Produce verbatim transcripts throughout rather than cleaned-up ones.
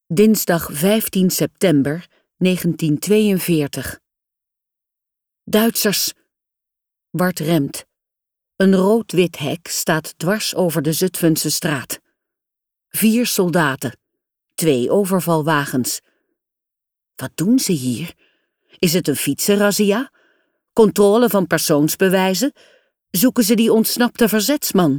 Dinsdag vijftien september negentien tweeënveertig. Duitsers! Bart remt. Een rood-wit hek staat dwars over de Zutphense straat. Vier soldaten. Twee overvalwagens. Wat doen ze hier? Is het een fietsenrazzia? Controle van persoonsbewijzen? Zoeken ze die ontsnapte verzetsman?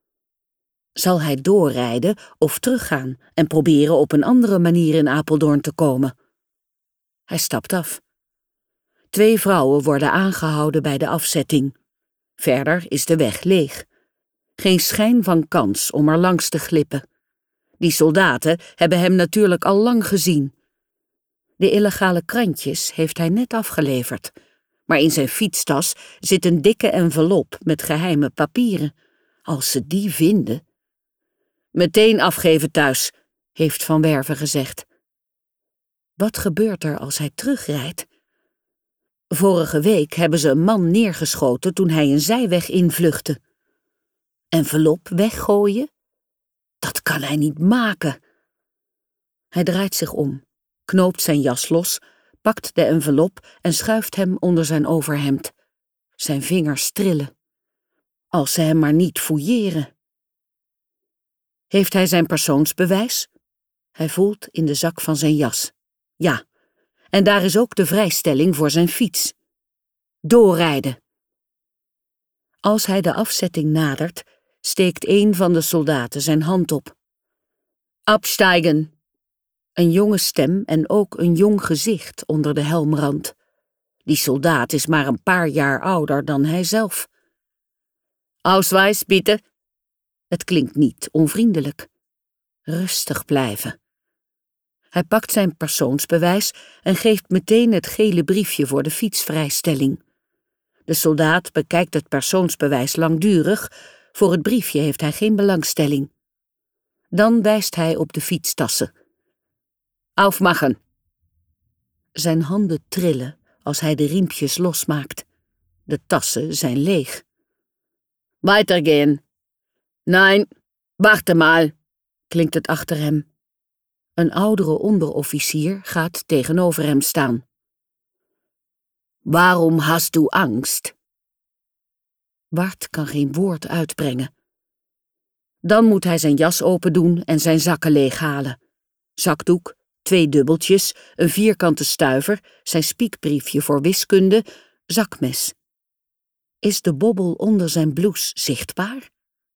Zal hij doorrijden of teruggaan en proberen op een andere manier in Apeldoorn te komen? Hij stapt af. Twee vrouwen worden aangehouden bij de afzetting. Verder is de weg leeg. Geen schijn van kans om er langs te glippen. Die soldaten hebben hem natuurlijk al lang gezien. De illegale krantjes heeft hij net afgeleverd. Maar in zijn fietstas zit een dikke envelop met geheime papieren. Als ze die vinden... Meteen afgeven thuis, heeft Van Werven gezegd. Wat gebeurt er als hij terugrijdt? Vorige week hebben ze een man neergeschoten toen hij een zijweg invluchtte. Envelop weggooien? Dat kan hij niet maken. Hij draait zich om, knoopt zijn jas los, pakt de envelop en schuift hem onder zijn overhemd. Zijn vingers trillen. Als ze hem maar niet fouilleren. Heeft hij zijn persoonsbewijs? Hij voelt in de zak van zijn jas. Ja, en daar is ook de vrijstelling voor zijn fiets. Doorrijden. Als hij de afzetting nadert, steekt een van de soldaten zijn hand op. Absteigen. Een jonge stem en ook een jong gezicht onder de helmrand. Die soldaat is maar een paar jaar ouder dan hij zelf. Ausweis, bitte. Het klinkt niet onvriendelijk. Rustig blijven. Hij pakt zijn persoonsbewijs en geeft meteen het gele briefje voor de fietsvrijstelling. De soldaat bekijkt het persoonsbewijs langdurig. Voor het briefje heeft hij geen belangstelling. Dan wijst hij op de fietstassen. Aufmachen. Zijn handen trillen als hij de riempjes losmaakt. De tassen zijn leeg. Weitergehen. Nein, warte mal, klinkt het achter hem. Een oudere onderofficier gaat tegenover hem staan. Waarom hast du Angst? Bart kan geen woord uitbrengen. Dan moet hij zijn jas opendoen en zijn zakken leeghalen. Zakdoek, twee dubbeltjes, een vierkante stuiver, zijn spiekbriefje voor wiskunde, zakmes. Is de bobbel onder zijn blouse zichtbaar?